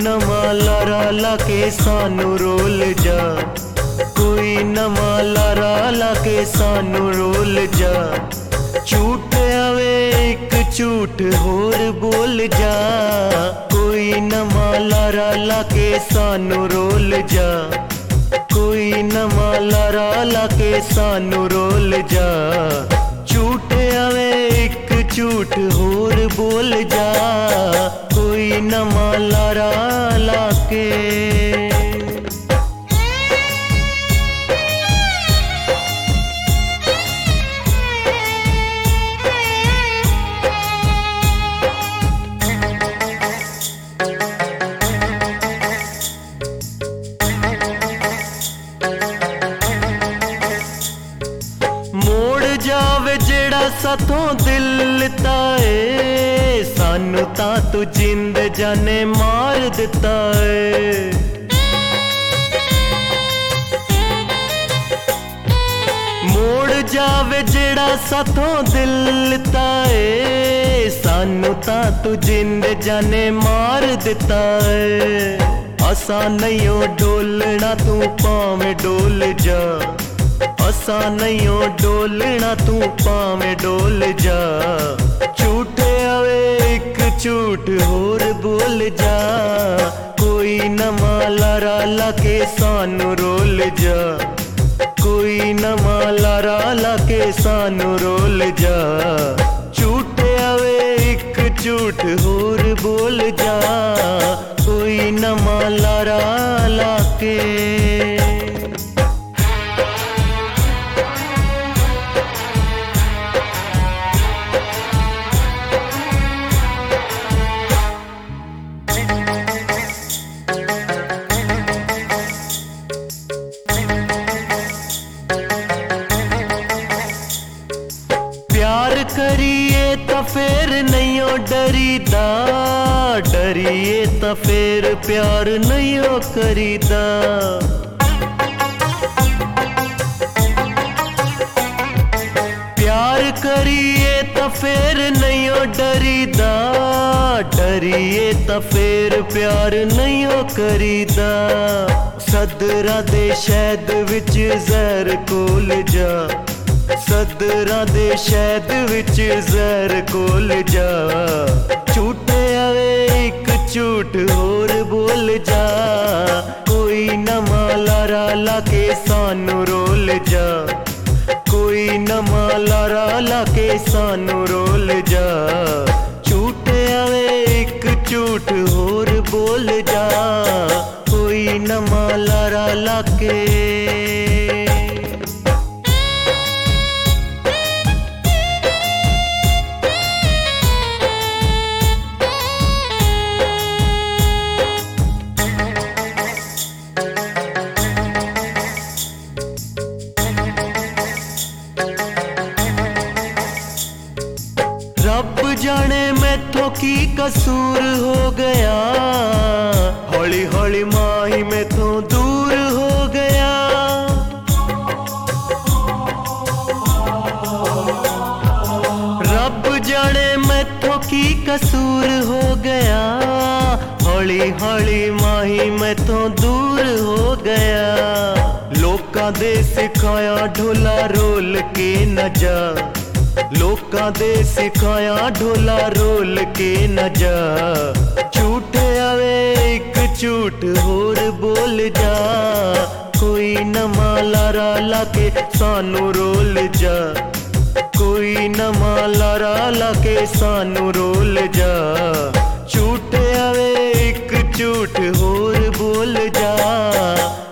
नवां लारा ला के सानू रोल जा, कोई नवां लारा ला के सानू रोल जा। झूठ आवे एक झूठ होर बोल जा, कोई नवां लारा ला के सानू रोल जा, कोई नवां लारा ला के सानू रोल जा। झूठ आवे एक झूठ होर बोल जा, कोई नवां लारा ला के। मोड़ जावे जेड़ा साथों दिल ताए, सानू तां तू जिंद जाने मार दिता है। मोड़ जावे जेड़ा साथों दिल ताए, सानू तां तू जिंद जाने मार दिता है। असा नहीं डोलना तू भावें डोल जा, असा नहीं डोलना तू भावें डोल जा। झूठ आवे एक झूठ होर बोल जा, कोई नवां लारा ला के सानू रोल जा, कोई नवां लारा ला के सानू रोल जा। झूठ आवे एक झूठ होर बोल जा, कोई नवां लारा ला के। प्यार करिए तो फिर नहीं डरीदा, डरिए तो फिर प्यार नहीं करीदा। प्यार करिए तो फिर नहीं डरीदा, डरिए तो फिर प्यार नहीं करीदा। सदरा दे शहद विच जहर कोल जा, सदरा दे शहद विच जहर कोल जा। झूठ आवे एक झूठ होर बोल जा, कोई नवां लारा ला के सानू रोल जा, कोई नवां लारा ला के सानू रोल जा। झूठ आवे एक झूठ होर बोल जा, कोई नवां लारा ला के। रब जाने मैथों की कसूर हो गया, हौली हौली माही मैथों दूर हो गया। रब जाने मैथों की कसूर हो गया, हौली हौली माही मैथों दूर हो गया। लोकां दे सिखाया ढोला रोल के न जा, लोकां दे सिखाया ढोला रोल के न जा। झूठ आवे एक झूठ होर बोल जा, कोई नवां लारा ला के सानू रोल जा, कोई नवां लारा ला के सानू रोल जा। झूठ आवे एक झूठ होर बोल जा,